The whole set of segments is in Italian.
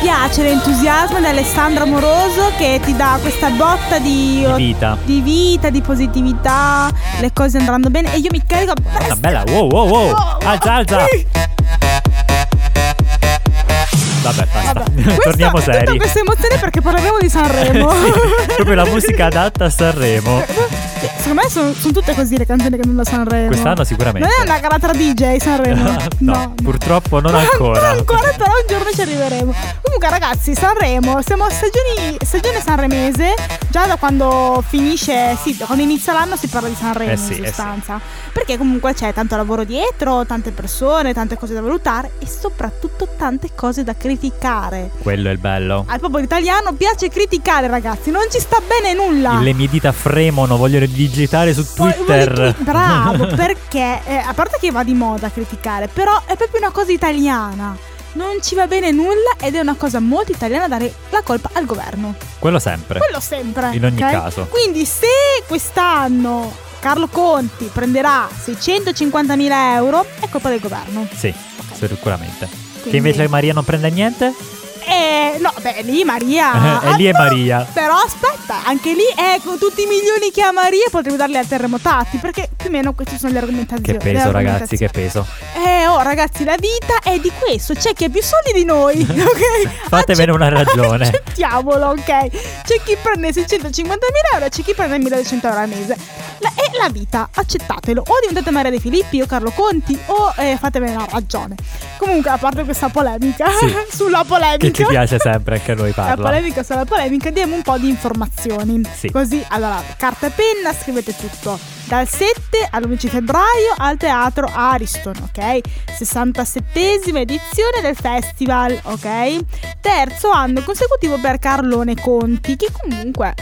piace l'entusiasmo di Alessandro Amoroso, che ti dà questa botta di vita, di positività, le cose andranno bene e io mi carico. Una bella wow. Alza. Vabbè, basta. Torniamo seri. Tutta questa emozione perché parleremo di Sanremo. Sì, proprio la musica adatta a Sanremo. Secondo me sono tutte così le canzoni che vanno da Sanremo. Quest'anno sicuramente. Non è una gara tra DJ Sanremo. No, purtroppo non ancora. Non ancora, però un giorno ci arriveremo. Comunque ragazzi, Sanremo, siamo a stagione sanremese. Già da quando finisce, da quando inizia l'anno si parla di Sanremo in sostanza. Perché comunque c'è tanto lavoro dietro, tante persone, tante cose da valutare e soprattutto tante cose da criticare. Quello è il bello. Al popolo italiano piace criticare, ragazzi, non ci sta bene nulla. Le mie dita fremono, vogliono digitare su Twitter. Bravo, perché a parte che va di moda criticare, però è proprio una cosa italiana. Non ci va bene nulla ed è una cosa molto italiana dare la colpa al governo. Quello sempre. In ogni caso. Quindi se quest'anno Carlo Conti prenderà 650.000 euro, è colpa del governo. Sì, sicuramente. Quindi... Che invece Maria non prende niente? No, lì Maria. E lì è Maria. Però aspetta, anche lì con tutti i milioni che ha Maria potrebbe darli ai terremotati, perché più o meno queste sono le argomentazioni. Che peso, ragazzi, che peso. Ragazzi, la vita è di questo. C'è chi ha più soldi di noi, ok? Fatevene una ragione. Accettiamolo, ok? C'è chi prende 650.000 euro, c'è chi prende 1.200 euro al mese. È la vita, accettatelo. O diventate Maria De Filippi o Carlo Conti, o fatevene una ragione. Comunque, a parte questa polemica, sulla polemica, che ci piace sempre anche a noi parla. La polemica sulla polemica, diamo un po' di informazioni. Sì. Così, allora, carta e penna, scrivete tutto. Dal 7 all'11 febbraio al teatro Ariston, ok? 67esima edizione del festival, ok? Terzo anno consecutivo per Carlone Conti, che comunque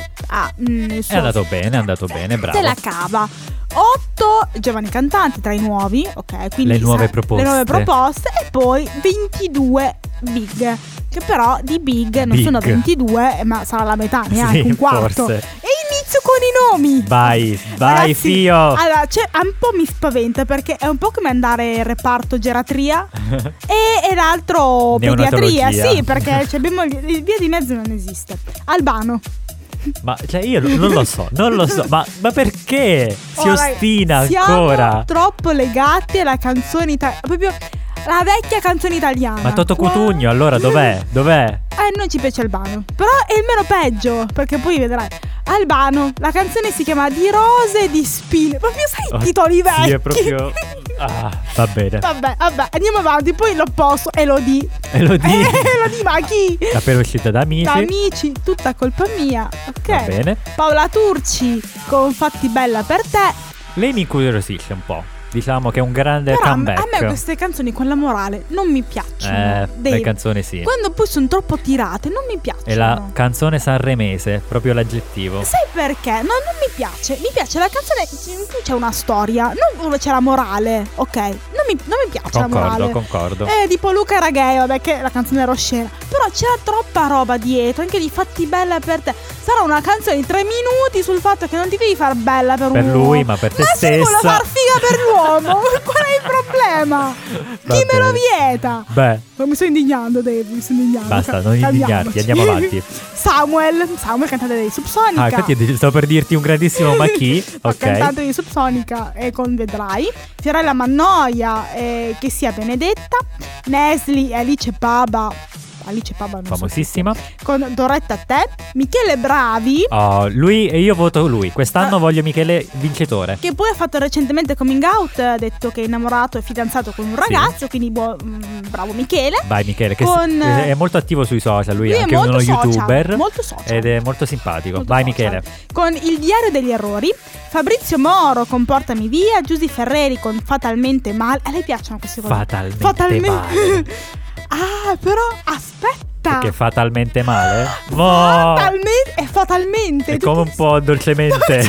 è andato bene, bravo. Se la cava. 8 giovani cantanti tra i nuovi, ok? Quindi le nuove proposte e poi 22 big, che però di big non sono 22, ma sarà la metà, neanche un quarto. Forse. E inizio con i nomi. Vai, ragazzi, Fio. Allora, un po' mi spaventa perché è un po' come andare in reparto geratria e l'altro pediatria. Sì, perché abbiamo il via di mezzo non esiste. Albano. Ma io non lo so, ma perché si ostina ancora? Siamo troppo legati alla canzone italiana, proprio la vecchia canzone italiana. Ma Toto Cutugno allora dov'è? Non ci piace Albano, però è il meno peggio, perché poi vedrai Albano, la canzone si chiama Di rose e di spine. Proprio sai i titoli vecchi. Sì, è proprio va bene. Vabbè, andiamo avanti. Poi l'opposto, Elodie. Ma chi? La uscita da Amici, tutta colpa mia. Ok. Va bene. Paola Turci con Fatti bella per te. Lei mi incuriosisce un po'. Diciamo che è un grande comeback. A me queste canzoni con la morale non mi piacciono. Le canzoni sì. Quando poi sono troppo tirate non mi piacciono. È la canzone sanremese, proprio l'aggettivo. Sai perché? No, non mi piace. Mi piace la canzone in cui c'è una storia, non dove c'è la morale, ok? Non mi piace la morale. Concordo. Tipo Luca Raghei, vabbè, che la canzone era oscena. Però c'era troppa roba dietro, anche di Fatti bella per te. Sarà una canzone di 3 minuti sul fatto che non ti devi far bella per un uomo. Lui, ma per te stessa. Ma se vuole far figa per l'uomo. Qual è il problema? Chi me lo vieta? Mi sto indignando, Dave. Basta, non indignarti, andiamo avanti. Samuel cantante dei Subsonica. Infatti sto per dirti un grandissimo ma chi? Ok. Cantante di Subsonica e con Vedrai. Fiorella Mannoia, che sia Benedetta. Nesli e Alice Paba, famosissima, con Doretta Te. Michele Bravi. Lui, e io voto lui. Quest'anno voglio Michele vincitore. Che poi ha fatto recentemente coming out, ha detto che è innamorato e fidanzato con un ragazzo. Quindi bravo Michele. Vai Michele, che è molto attivo sui social. Lui è anche uno youtuber, molto social, ed è molto simpatico. Vai social. Michele. Con Il diario degli errori. Fabrizio Moro con Portami via. Giusy Ferreri con Fatalmente male. A lei piacciono queste cose? Fatalmente male. Però aspetta. Perché fa talmente male? Fatalmente. È come un po' dolcemente.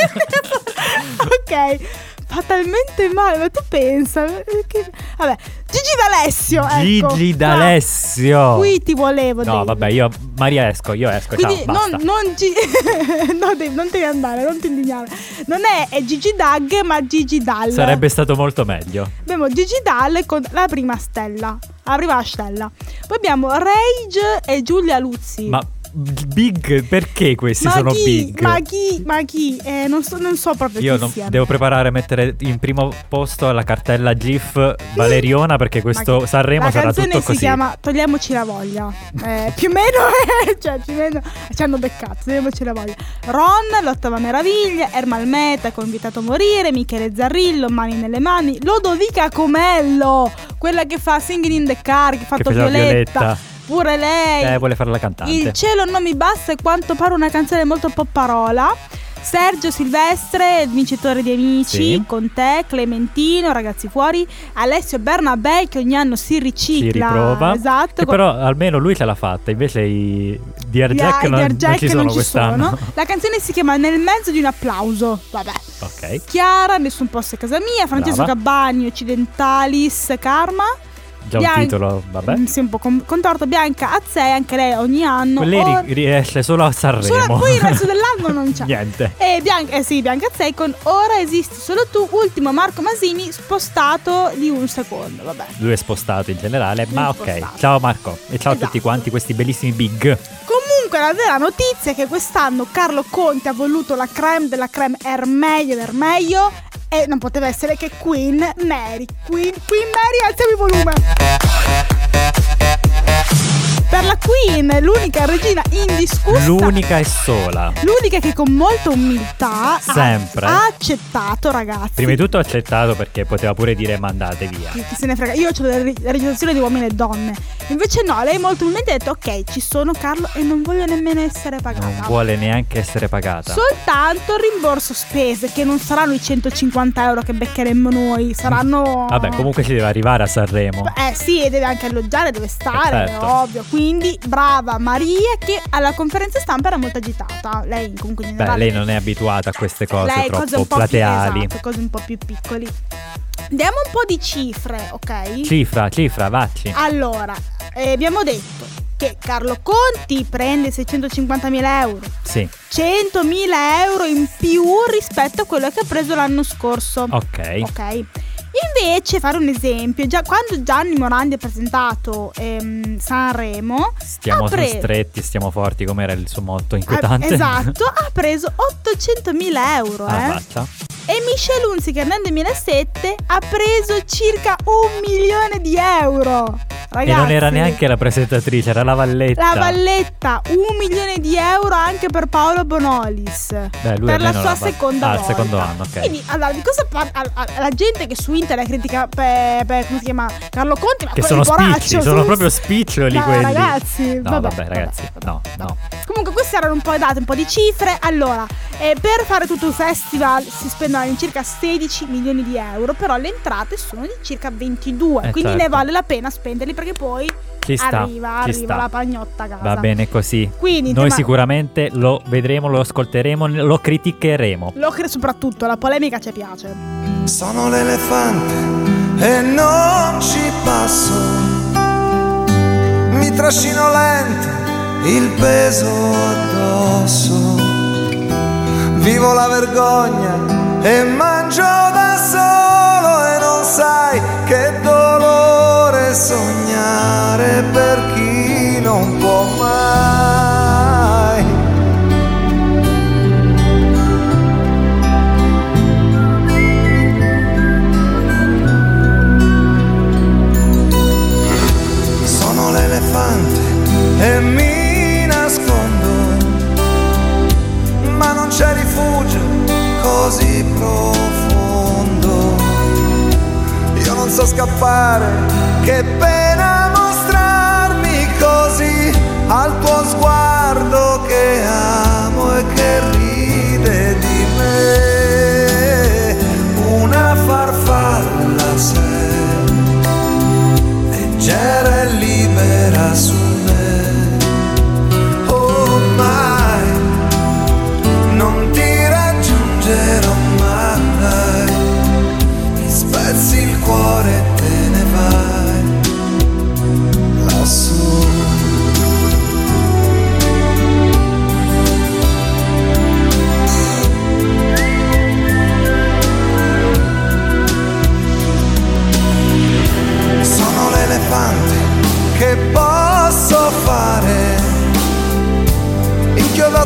Ok. Fa talmente male, ma tu pensa che... Vabbè, Gigi D'Alessio, ecco. Gigi D'Alessio. Qui ti volevo. No, vabbè, io esco. Quindi ciao, basta. non devi andare, non ti indignare. Non è Gigi Dag, ma Gigi Dal. Sarebbe stato molto meglio. Abbiamo Gigi Dal con la prima stella. Poi abbiamo Rage e Giulia Luzzi. Ma big, perché questi sono big? Ma chi? Non so proprio io chi sia. Devo preparare a mettere in primo posto la cartella GIF Valeriona, perché questo Sanremo sarà tutto così. La canzone si chiama Togliamoci la voglia. Più o meno, cioè più o meno ci hanno beccato. Togliamoci la voglia. Ron, l'ottava meraviglia, Ermal Meta con Invitato a morire, Michele Zarrillo, Mani nelle mani, Lodovica Comello, quella che fa Singing in the Car, che ha fatto Violetta. Pure lei vuole fare la cantante. Il cielo non mi basta è quanto pare una canzone molto popparola. Sergio Silvestre, vincitore di Amici, sì. Con te, Clementino, Ragazzi fuori, Alessio Bernabé che ogni anno si ricicla. Si riprova. Esatto. Però almeno lui ce l'ha fatta, invece i Dear Jack non ci sono quest'anno. La canzone si chiama Nel mezzo di un applauso. Vabbè. Ok. Chiara, Nessun posto è casa mia, Francesco Gabbani, Occidentalis, Karma. Già un titolo, vabbè. Sì, un po' contorto. Bianca Azzei, anche lei ogni anno. Lei riesce solo a Sanremo. Poi il resto dell'anno non c'è. Niente. E Bianca Azzei con Ora esisti solo tu. Ultimo Marco Masini spostato di un secondo. Vabbè. Lui è spostato in generale, ma spostato. Ok. Ciao Marco e ciao a tutti quanti questi bellissimi big. Comunque la vera notizia è che quest'anno Carlo Conti ha voluto la crème della crème Ermeglio d'Ermeglio. E non poteva essere che Queen Mary, alziamo il volume. Per la Queen, l'unica regina indiscussa, l'unica e sola, l'unica che con molta umiltà sempre ha accettato, ragazzi. Prima di tutto ha accettato, perché poteva pure dire mandate via. Chi se ne frega, io ho la registrazione di uomini e donne. Invece no, lei molto umilmente ha detto ok, ci sono Carlo e non voglio nemmeno essere pagata. Non vuole neanche essere pagata. Soltanto rimborso spese, che non saranno i 150 euro che beccheremmo noi, saranno... Vabbè, comunque ci deve arrivare a Sanremo. Sì, e deve anche alloggiare, deve stare, certo. Ovvio. Quindi brava Maria, che alla conferenza stampa era molto agitata. Lei comunque in generale, lei non è abituata a queste cose troppo cose un po' plateali, esatto, cose un po' più piccoli. Diamo un po' di cifre, ok? Cifra, vacci. Allora, abbiamo detto che Carlo Conti prende 650.000 euro. Sì. 100.000 euro in più rispetto a quello che ha preso l'anno scorso. Ok. Invece, fare un esempio, già quando Gianni Morandi ha presentato Sanremo, stiamo stretti, stiamo forti, come era il suo motto inquietante. Esatto, ha preso 800.000 euro. E Michelle Hunziker nel 2007 ha preso circa 1 milione di euro. Ragazzi, e non era neanche la presentatrice, era la Valletta. 1 milione di euro anche per Paolo Bonolis. Lui per la sua seconda volta. Il secondo anno, ok. Quindi, allora, di cosa parla la gente che su internet critica come si chiama, Carlo Conti? Che sono spicci, sono proprio spiccioli quelli. Ragazzi, ragazzi, no. Comunque queste erano un po' date, un po' di cifre. Allora, per fare tutto il festival si spendono circa 16 milioni di euro, però le entrate sono di circa 22, quindi certo. Ne vale la pena spenderli, perché poi arriva la pagnotta a casa. Va bene così. Quindi noi sicuramente lo vedremo, lo ascolteremo, lo criticheremo. Soprattutto la polemica ci piace. Sono l'elefante e non ci passo, mi trascino lento il peso addosso, vivo la vergogna e mangio da solo, e non sai che dolore sognare per chi non può mai. Sono l'elefante e mi nascondo, ma non c'è rifugio così profondo. Io non so scappare, che pena mostrarmi così al tuo sguardo che amo e che ride di me. Una farfalla sei, leggera e libera su me. Oh mai, non ti raggiungerò mai, mi spezzi il cuore e te ne vai.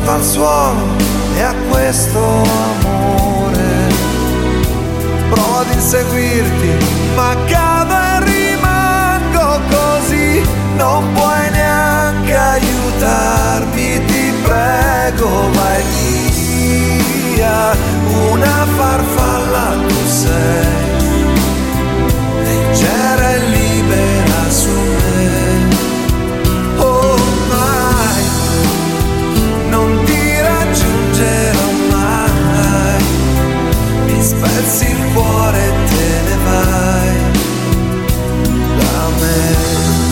fa il suono e a questo amore. Provo ad inseguirti, ma cado e rimango così. Non puoi neanche aiutarmi, ti prego, vai via. Una farfalla tu sei, leggera e libera su me. Ormai non ti raggiungerò mai, mi spezzi il cuore e te ne vai da me.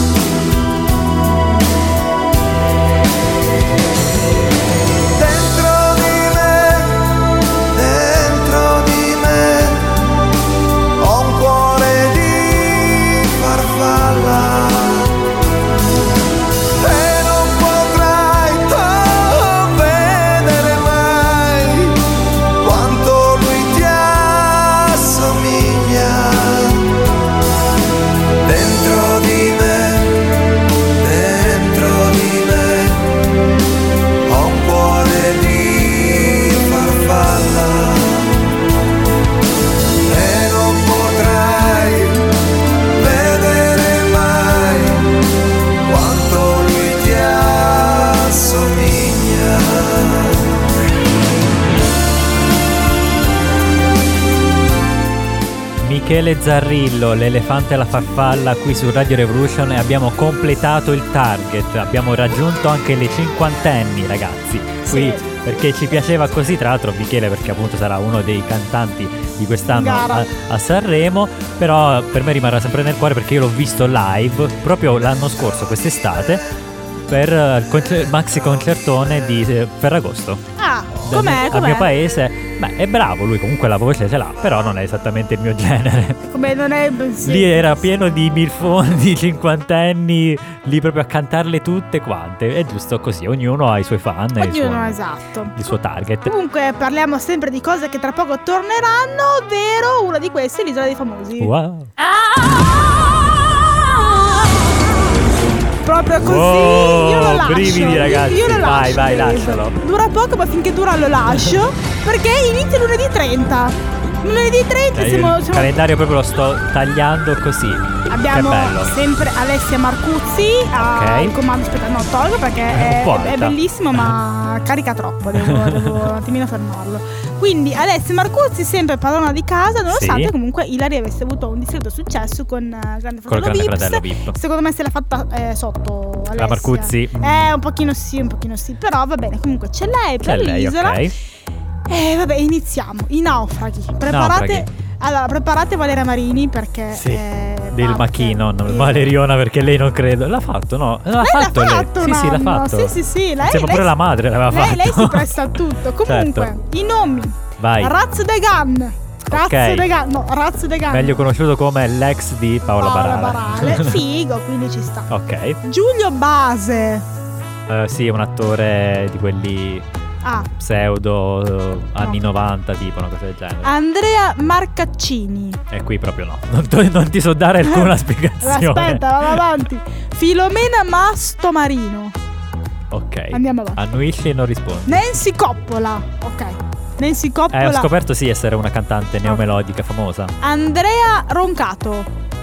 Michele Zarrillo, l'elefante e la farfalla qui su Radio Revolution, e abbiamo completato il target, abbiamo raggiunto anche le cinquantenni, ragazzi, qui sì. Perché ci piaceva così, tra l'altro Michele perché appunto sarà uno dei cantanti di quest'anno a Sanremo, però per me rimarrà sempre nel cuore perché io l'ho visto live proprio l'anno scorso, quest'estate, per il maxi concertone di Ferragosto. Com'è? Al mio paese. Beh, è bravo lui, comunque la voce ce l'ha, però non è esattamente il mio genere. Come non è? Sì, lì era pieno di milfoni, cinquantenni, lì proprio a cantarle tutte quante. È giusto così, ognuno ha i suoi fan. Esatto. Il suo target. Comunque parliamo sempre di cose che tra poco torneranno, ovvero una di queste, l'Isola dei Famosi. Wow. Proprio così, io lo lascio. Brividi, ragazzi. Io lo lascio. Vai, lascialo. Dura poco, ma finché dura lo lascio. Perché inizia lunedì 30. Lunedì 30 siamo... Il calendario proprio lo sto tagliando così. Abbiamo che bello. Sempre Alessia Marcuzzi al comando. Aspetta, no, tolgo perché è bellissimo, ma carica troppo. Devo un attimino fermarlo. Quindi Alessia Marcuzzi, sempre padrona di casa, nonostante comunque Ilari avesse avuto un discreto successo con Grande Fratello VIP. Secondo me se l'ha fatta sotto Alessia. La Marcuzzi. Un pochino sì. Però va bene, comunque c'è lei per l'isola. Ok. Vabbè, iniziamo. I naufraghi. Preparate Valeria Marini perché del Machino, Valeriona, perché lei non credo. L'ha fatto, no? L'ha fatto lei. Sì, l'ha fatto. Sì, lei. Sembra pure la madre l'aveva fatto. Lei si presta a tutto. Comunque, certo. I nomi. Vai. Raz de Gan. Raz de Gan. Meglio conosciuto come l'ex di Paola Barale. Figo, quindi ci sta. Ok. Giulio Base. Sì, è un attore di quelli pseudo anni 90, tipo una cosa del genere. Andrea Marcaccini. E qui proprio no. Non ti so dare alcuna spiegazione. Aspetta, vado avanti. Filomena Mastomarino. Ok. Andiamo avanti. Annuisci e non rispondi. Nancy Coppola. Ok. Nancy Coppola. Ho scoperto essere una cantante neomelodica famosa. Andrea Roncato.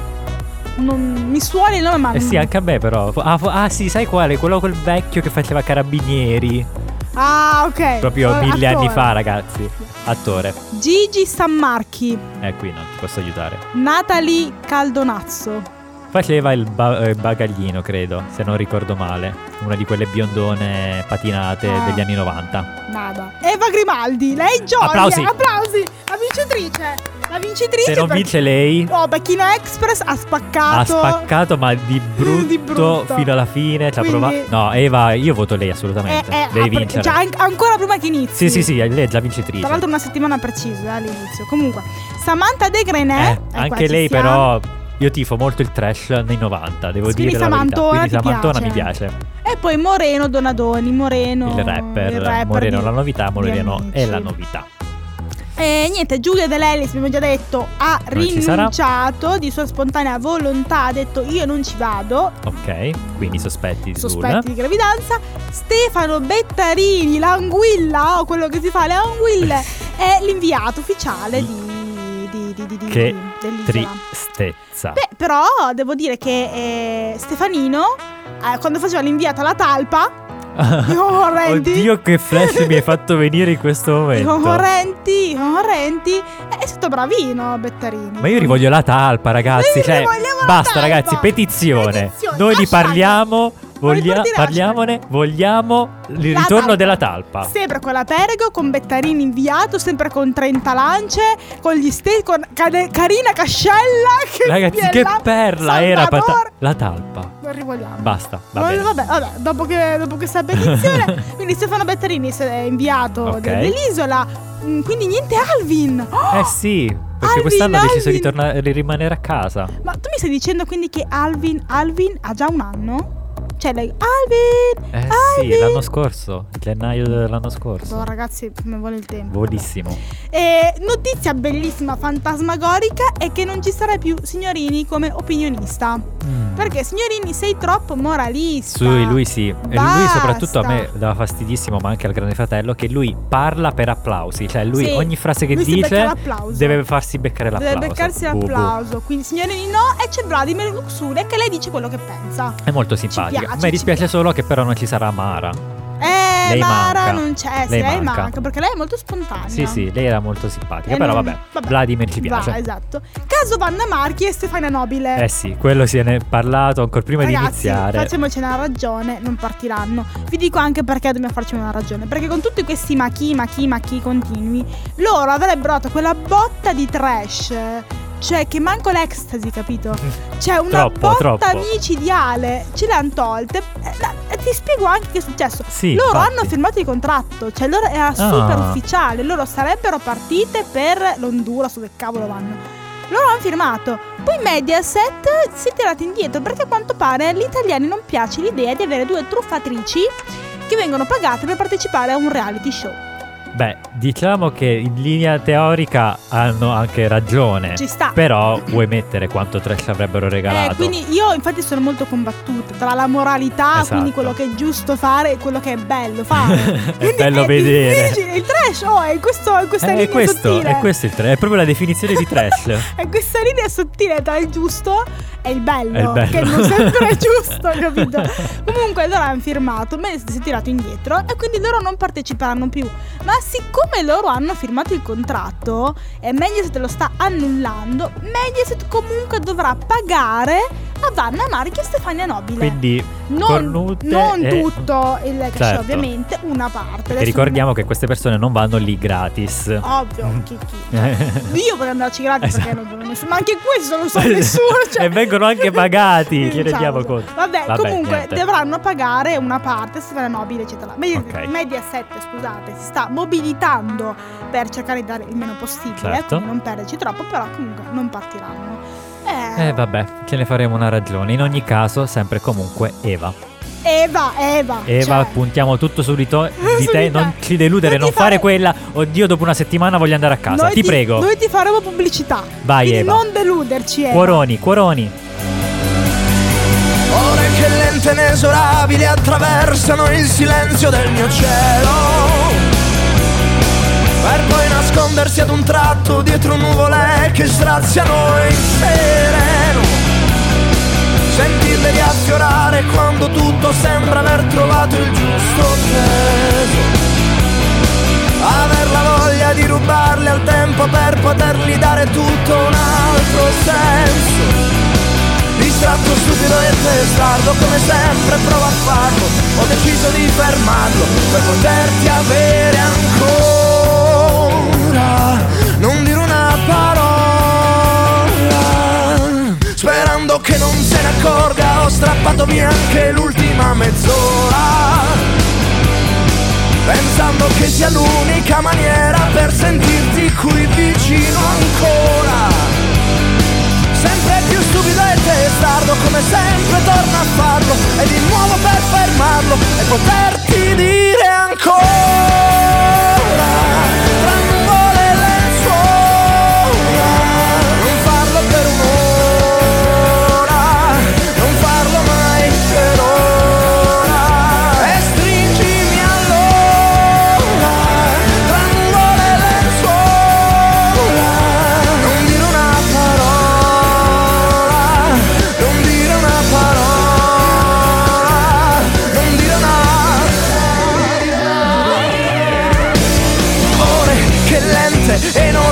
Non mi suona il nome, ma sì, anche a me però. Sì, sai quale? Quello col vecchio che faceva Carabinieri. Ok. Proprio 1000 anni fa, ragazzi. Attore. Gigi Sammarchi. Qui non ti posso aiutare. Natalie Caldonazzo. Faceva il bagaglino, credo, se non ricordo male. Una di quelle biondone patinate degli anni 90. Nada. Eva Grimaldi, lei gioia. Applausi. La vincitrice. Se non vince lei. Becchino Express ha spaccato. Ma di brutto fino alla fine. No, Eva, io voto lei assolutamente. Devi vincere. Ancora prima che inizi. Sì, lei è già vincitrice. Tra l'altro una settimana precisa all'inizio. Comunque Samantha De Grenet. Anche lei però. Io tifo molto il trash nei 90, devo dire la verità. Quindi Samantona mi piace. E poi Moreno Donadoni. Il rapper Moreno la novità, Moreno è la novità. E niente, Giulia De Lellis, abbiamo già detto, ha rinunciato di sua spontanea volontà, ha detto io non ci vado. Ok, quindi sospetti di gravidanza. Stefano Bettarini, l'anguilla, o quello che si fa le anguille, è l'inviato ufficiale che dell'isola. Tristezza. Beh, però devo dire che Stefanino, quando faceva l'inviato alla talpa, i concorrenti, oddio che flash mi hai fatto venire in questo momento. I concorrenti è stato bravino Bettarini. Ma io rivoglio la talpa, ragazzi, cioè basta ragazzi, petizione. Noi li parliamone, vogliamo il ritorno della talpa. Sempre con la Perego, con Bettarini inviato, sempre con 30 lance, con con Carina Cascella che ragazzi, che perla era la talpa. Lo rivogliamo. Basta, vabbè, dopo questa petizione. Quindi Stefano Bettarini è inviato dell'isola. Quindi niente Alvin. Sì, perché quest'anno ha deciso di rimanere a casa. Ma tu mi stai dicendo quindi che Alvin ha già un anno? Cioè lei Alvin. Sì, l'anno scorso, gennaio dell'anno scorso. Ragazzi, come vuole il tempo. Volissimo. Notizia bellissima, fantasmagorica, è che non ci sarà più Signorini come opinionista. Perché Signorini sei troppo moralista. Lui sì. E lui soprattutto a me dava fastidissimo, ma anche al Grande Fratello, che lui parla per applausi. Cioè lui ogni frase che dice deve farsi beccare l'applauso. Deve beccarsi l'applauso. Quindi Signorini no, e c'è Vladimir Luxuria che lei dice quello che pensa. È molto simpatica. A me dispiace solo che però non ci sarà Mara. Lei Mara manca. Non c'è, lei manca perché lei è molto spontanea. Sì, lei era molto simpatica. Però vabbè, Vladimir ci piace. Esatto. Caso Vanna Marchi e Stefania Nobile. Sì, quello si è parlato ancora prima di iniziare. Facciamoci una ragione, non partiranno. Vi dico anche perché dobbiamo farci una ragione. Perché con tutti questi machi continui, loro avrebbero dato quella botta di trash, cioè che manco l'ecstasy, capito? C'è una botta micidiale, ce le hanno tolte. Ti spiego anche che è successo. Loro hanno firmato il contratto, cioè loro era super ufficiale. Loro sarebbero partite per l'Honduras, dove cavolo vanno. Loro hanno firmato. Poi Mediaset si è tirato indietro perché a quanto pare agli italiani non piace l'idea di avere due truffatrici che vengono pagate per partecipare a un reality show. Beh, diciamo che in linea teorica hanno anche ragione. Ci sta. Però vuoi mettere quanto trash avrebbero regalato? Quindi io infatti sono molto combattuta tra la moralità, quindi quello che è giusto fare, e quello che è bello fare. È bello vedere. Il trash è questa linea sottile. È questo il trash, è proprio la definizione di trash. È questa linea sottile tra il giusto e il bello. Che non sempre è giusto, capito? Comunque loro hanno firmato, Mediaset si è tirato indietro e quindi loro non parteciperanno più. Ma siccome loro hanno firmato il contratto e Mediaset lo sta annullando, Mediaset comunque dovrà pagare a Vanna Marchi e Stefania Nobile. Quindi non tutto il cash, ovviamente una parte. E ricordiamo che queste persone non vanno lì gratis. Ovvio, chi. Io vorrei andarci gratis perché non sono nessuno. Ma anche questo non so nessuno. E vengono anche pagati, ci rendiamo conto. Vabbè, comunque dovranno pagare una parte, Stefania Nobile, eccetera. Mediaset, scusate, si sta mobilitando per cercare di dare il meno possibile, quindi non perderci troppo, però comunque non partiranno. Vabbè, ce ne faremo una ragione. In ogni caso, sempre comunque Eva, cioè, puntiamo tutto su di te, non ci deludere, non fare quella oddio dopo una settimana voglio andare a casa, ti prego. Noi ti faremo pubblicità. Vai Eva, non deluderci, Eva. Cuoroni. Ore che lente e inesorabili attraversano il silenzio del mio cielo, per poi nascondersi ad un tratto dietro nuvole che straziano il sereno. Sentirle riaffiorare quando tutto sembra aver trovato il giusto peso. Aver la voglia di rubarle al tempo per potergli dare tutto un altro senso. Distratto, stupido e testardo, come sempre provo a farlo. Ho deciso di fermarlo per poterti avere ancora. Non dire una parola, sperando che non se ne accorga. Ho strappato via anche l'ultima mezz'ora, pensando che sia l'unica maniera per sentirti qui vicino ancora. Sempre più stupido e testardo, come sempre torno a farlo, e di nuovo per fermarlo e poterti dire ancora. Tra nuvole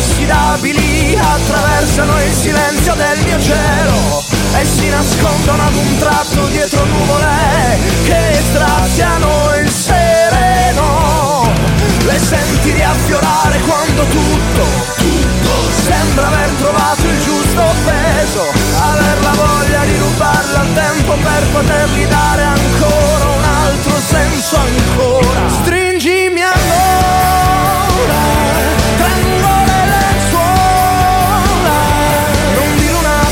inossidabili attraversano il silenzio del mio cielo e si nascondono ad un tratto dietro nuvole che straziano il sereno. Le senti riaffiorare quando tutto sembra aver trovato il giusto peso, aver la voglia di rubarla al tempo per potergli dare ancora un altro senso ancora. Stringimi allora tra nuvole e lenzuola, non dire una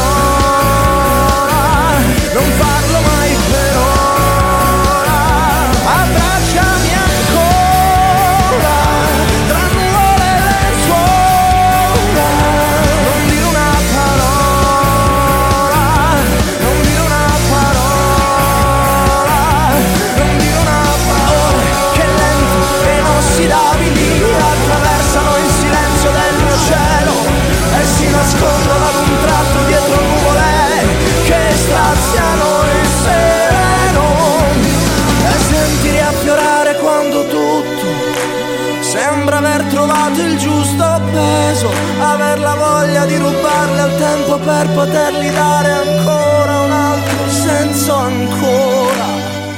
parola, non farlo mai per ora, abbracciami ancora tra nuvole e lenzuola, non dire una parola, non dire una parola, non dire una parola. Che lenti e inossidabili attraversano il silenzio del mio cielo e si nascondono ad un tratto dietro nuvole che straziano il sereno. E senti riaffiorare quando tutto sembra aver trovato il giusto peso, aver la voglia di rubarle al tempo per potergli dare ancora un altro senso ancora.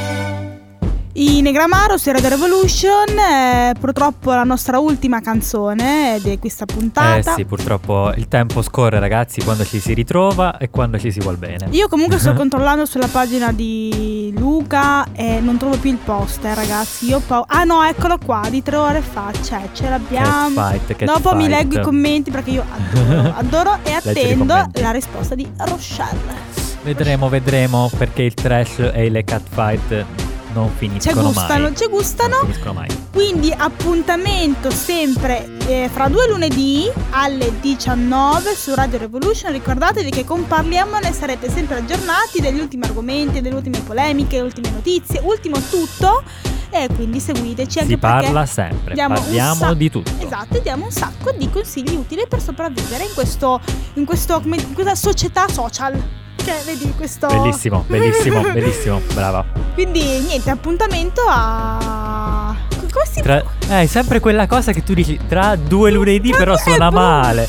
I Negramaro su Radio Revolution, purtroppo la nostra ultima canzone di questa puntata. Sì, purtroppo il tempo scorre, ragazzi, quando ci si ritrova e quando ci si vuol bene. Io comunque sto controllando sulla pagina di Luca e non trovo più il poster, ragazzi. Io ah no, eccolo qua, di 3 ore fa, ce l'abbiamo. Dopo mi leggo i commenti perché io adoro e attendo la risposta di Rochelle. Vedremo, perché il trash e le catfight non finiscono mai. Ci gustano. Non finiscono mai. Quindi appuntamento sempre fra 2 lunedì alle 19 su Radio Revolution. Ricordatevi che con Parliamone sarete sempre aggiornati degli ultimi argomenti, delle ultime polemiche, le ultime notizie, ultimo tutto. E quindi seguiteci anche perché parla sempre, parliamo di tutto. Esatto, e diamo un sacco di consigli utili per sopravvivere in questa società social. Che vedi questo. Bellissimo, brava. Quindi niente, appuntamento a. Come si è sempre quella cosa che tu dici tra 2 lunedì, però suona male.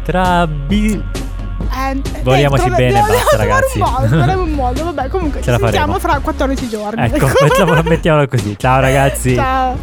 Vogliamoci bene, basta, ragazzi. Troviamo un modo, vabbè, comunque ci sentiamo fra 14 giorni. Ecco, mettiamolo così. Ciao ragazzi. Ciao.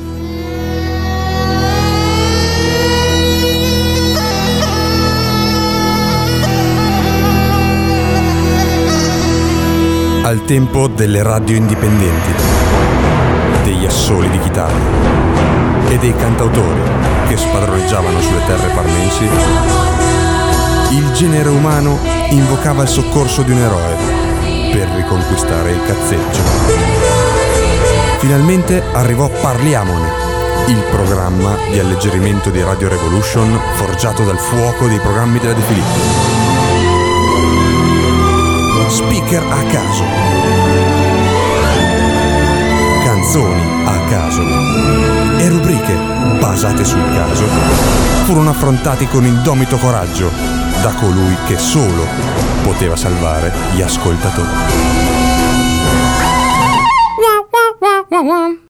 Al tempo delle radio indipendenti, degli assoli di chitarra e dei cantautori che spadroneggiavano sulle terre parmensi, il genere umano invocava il soccorso di un eroe per riconquistare il cazzeggio. Finalmente arrivò Parliamone, il programma di alleggerimento di Radio Revolution forgiato dal fuoco dei programmi della De Filippo. Speaker a caso, canzoni a caso e rubriche basate sul caso furono affrontati con indomito coraggio da colui che solo poteva salvare gli ascoltatori.